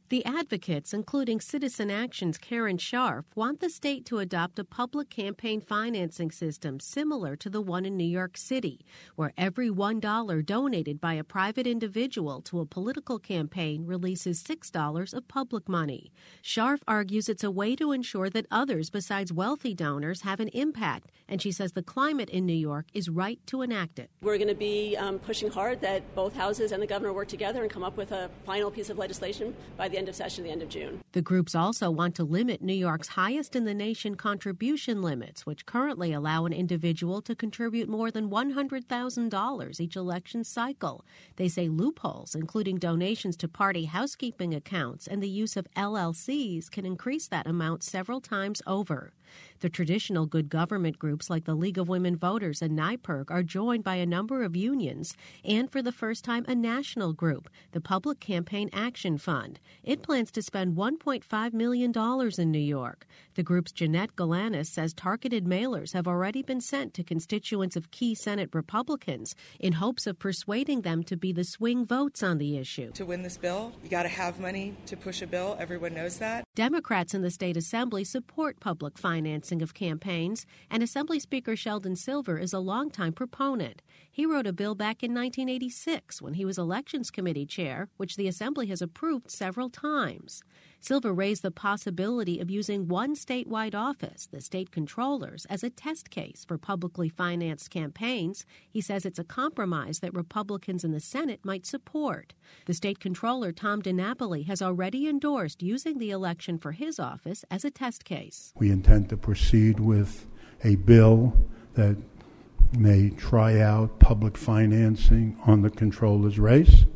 The advocates, including Citizen Action's Karen Scharf, want the state to adopt a public campaign financing system similar to the one in New York City, where every $1 donated by a private individual to a political campaign releases $6 of public money. Scharf argues it's a way to ensure that others besides wealthy donors have an impact, and she says the climate in New York is right to enact it. We're going to be pushing hard that both houses and the governor work together and come up with a final piece of legislation by the end of session, the end of June. The groups also want to limit New York's highest-in-the-nation contribution limits, which currently allow an individual to contribute more than $100,000 each election cycle. They say loopholes, including donations to party housekeeping accounts and the use of LLCs, can increase that amount several times over. The traditional good government groups like the League of Women Voters and NYPIRG are joined by a number of unions and, for the first time, a national group, the Public Campaign Action Fund. It plans to spend $1.5 million in New York. The group's Jeanette Galanis says targeted mailers have already been sent to constituents of key Senate Republicans in hopes of persuading them to be the swing votes on the issue. To win this bill, you got to have money to push a bill. Everyone knows that. Democrats in the state assembly support public financing of campaigns, and Assembly Speaker Sheldon Silver is a longtime proponent. He wrote a bill back in 1986 when he was Elections Committee chair, which the Assembly has approved several times. Silver raised the possibility of using one statewide office, the state controllers, as a test case for publicly financed campaigns. He says it's a compromise that Republicans in the Senate might support. The state controller, Tom DiNapoli, has already endorsed using the election for his office as a test case. We intend to proceed with a bill that may try out public financing on the controller's race,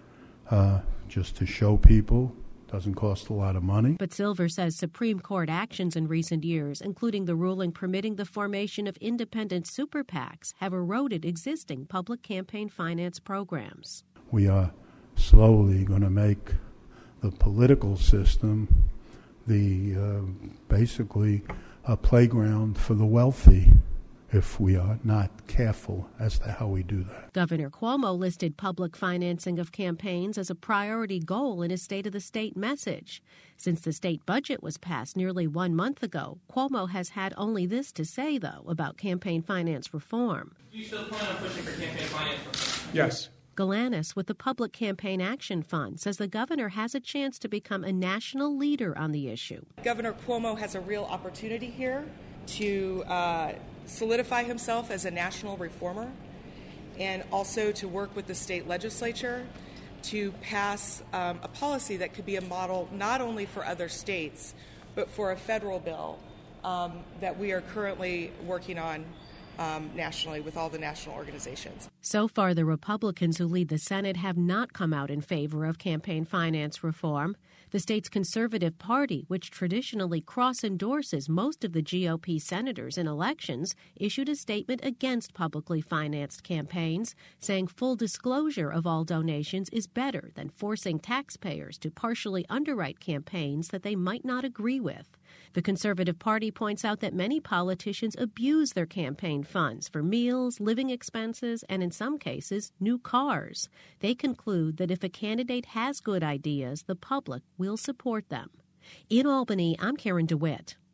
just to show people. Doesn't cost a lot of money. But Silver says Supreme Court actions in recent years, including the ruling permitting the formation of independent super PACs, have eroded existing public campaign finance programs. We are slowly going to make the political system basically a playground for the wealthy, if we are not careful as to how we do that. Governor Cuomo listed public financing of campaigns as a priority goal in his State of the State message. Since the state budget was passed nearly 1 month ago, Cuomo has had only this to say, though, about campaign finance reform. Do you still plan on pushing for campaign finance reform? Yes. Galanis with the Public Campaign Action Fund says the governor has a chance to become a national leader on the issue. Governor Cuomo has a real opportunity here to solidify himself as a national reformer and also to work with the state legislature to pass a policy that could be a model not only for other states but for a federal bill that we are currently working on nationally with all the national organizations. So far, the Republicans who lead the Senate have not come out in favor of campaign finance reform. The state's Conservative Party, which traditionally cross-endorses most of the GOP senators in elections, issued a statement against publicly financed campaigns, saying full disclosure of all donations is better than forcing taxpayers to partially underwrite campaigns that they might not agree with. The Conservative Party points out that many politicians abuse their campaign funds for meals, living expenses, and in some cases, new cars. They conclude that if a candidate has good ideas, the public will support them. In Albany, I'm Karen DeWitt.